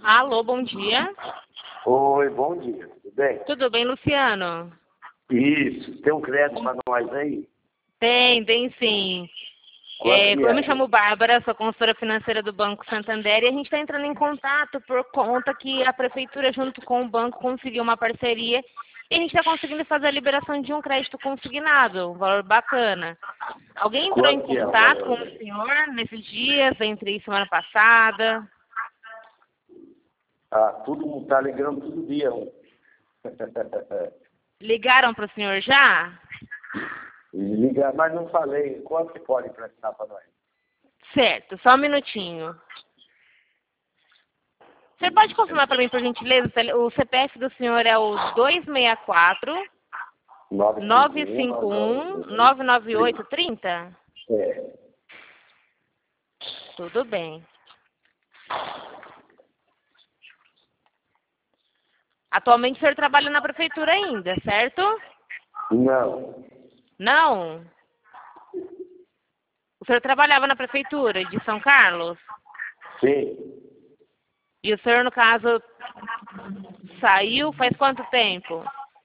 Alô, bom dia. Oi, bom dia, tudo bem? Tudo bem, Luciano? Isso, tem um crédito para nós aí? Tem sim. Quanto que Eu é? me chamo Bárbara, sou consultora financeira do Banco Santander e a gente está entrando em contato por conta que a prefeitura, junto com o banco, conseguiu uma parceria e a gente está conseguindo fazer a liberação de um crédito consignado, um valor bacana. Alguém entrou em Quanto que é o contato com valor? o senhor nesses dias, entre semana passada? Ah, todo mundo tá ligando todo dia. Ligaram para o senhor já? Liga, mas não falei. Quanto que pode emprestar para nós? Certo, só um minutinho. Você pode confirmar para mim, por gentileza, o CPF do senhor é o 264 951 998 30? É. Tudo bem. Atualmente o senhor trabalha na prefeitura ainda, certo? Não. Não? O senhor trabalhava na prefeitura de São Carlos? Sim. E o senhor, no caso, saiu faz quanto tempo?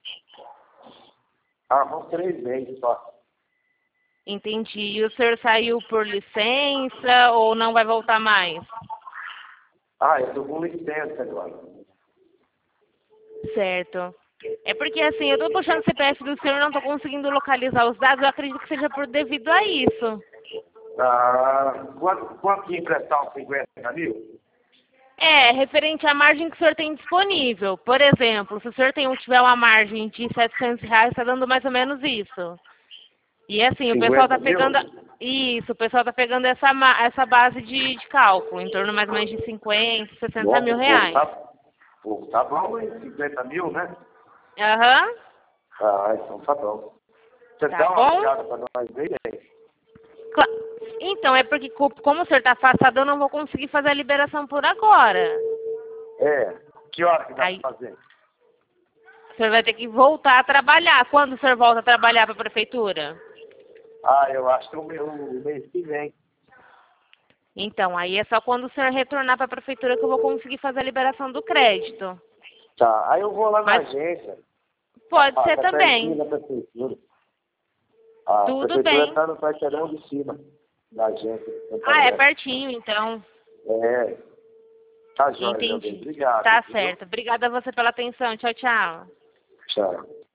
Ah, vão 3 meses só. Entendi. E o senhor saiu por licença ou não vai voltar mais? Ah, eu tô com licença agora. Certo. É porque assim, eu tô puxando o CPF do senhor e não tô conseguindo localizar os dados, eu acredito que seja por devido a isso. Ah, quanto que emprestar os 50 mil? É, referente à margem que o senhor tem disponível. Por exemplo, se o senhor tiver uma margem de R$ 700, está dando mais ou menos isso. E assim, o pessoal 50 tá mil? pegando. Isso, o pessoal tá pegando essa base de cálculo, em torno mais ou menos de 50, 60 mil Nossa, reais. pô, tá bom, hein? 50 mil, né? Aham, Ah, então tá bom. Você tá dá uma bom? ligada para nós aí? Cla- Então, é porque como o senhor tá afastado, eu não vou conseguir fazer a liberação por agora. É. Que hora que dá Aí, pra fazer? o senhor vai ter que voltar a trabalhar. Quando o senhor volta a trabalhar para a prefeitura? Ah, eu acho que o mês que vem. Então, aí é só quando o senhor retornar para a prefeitura que eu vou conseguir fazer a liberação do crédito. Tá, aí eu vou lá na Mas agência. pode ser Tá pertinho também. da prefeitura. A Tudo prefeitura bem. está no quarteirão de cima da agência. Ah, é Santander. pertinho, então. É. Tá jóia, meu bem. Entendi. Obrigado, Tá entendeu? certo. Obrigada a você pela atenção. Tchau, tchau. Tchau.